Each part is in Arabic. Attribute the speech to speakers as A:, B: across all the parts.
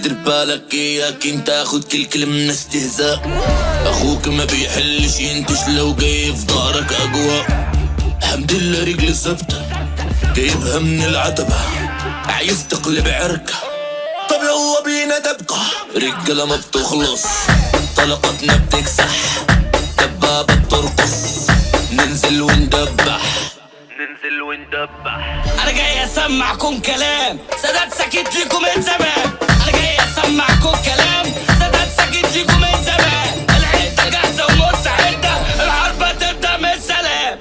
A: دير بالك اياك انت تاخد كل كلمة استهزاء. اخوك ما بيحلش ينتش لو جاي في ظهرك اقوى. الحمد لله رجلي ثابتة جايبها من العتبة، عايز تقلب عركة. طب يلا بينا دبكة، رجالة ما بتخلص، طلقتنا بتكسح، دبابة بترقص، ننزل وندبح. انا جاي اسمعكم كلام سادات ساكت لكم من زمان. انا جاي اسمعكم كلام سادات ساكت لكم من زمان. العدة جاهزة ومستعدة، الحرب هتبدأ من السلام.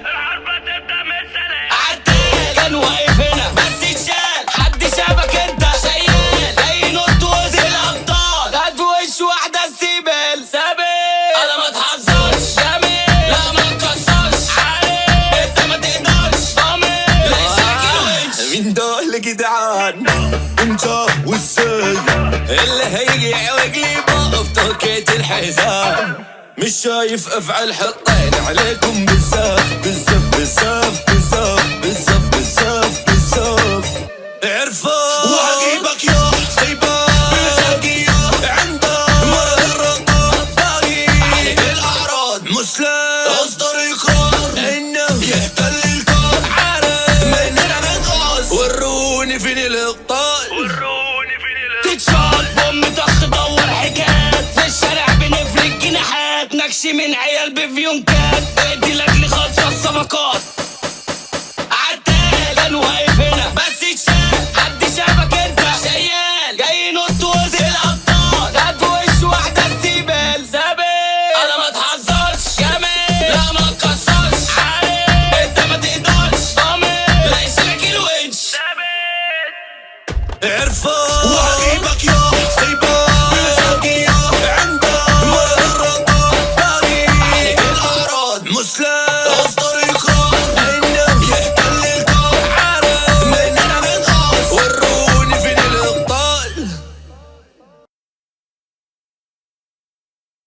A: عالتاني كان واقف هنا بس اتشال، حد شافك انت شيال، جاي نط وسط الابطال، هات في وش واحدة ستيبل سابق. انا ما اتحذرش جميل، لا ما اتكسرش عارف، انت ما تقدرش ضامن، ليش شاكل وش. مين دول جدعان انت والسي اللي هيجي يعوج لي بقف توكيت الحزام. مش شايف افعل حطين عليكم بالزاف بالزاف بالزاف بالزاف بالزاف بالزاف بالزاف. عرفان وعجيبك يا خيبان بساقية عندك مرض الرقاب باقي عليك الاعراض مسلم اصدر اقرار انه يحتل الكون عارف مننا نغاز. وروني فين الابطال، تتشال بوم طخ دور حكايات في الشارع بنفرق جناحات، نكشي من عيال بفيونكات ادي لاجلي خالصة الصفقات. عالتاني كان واقف هنا بس اتشال، حد شافك انت شيال، جاي نط وسط الابطال، هات في وش واحدة ستيبل سابق. انا ما اتحذرش جميل، لا ما اتكسرش عارف، انت ما تقدرش ضامن، لا يشيلك الونش. عرفان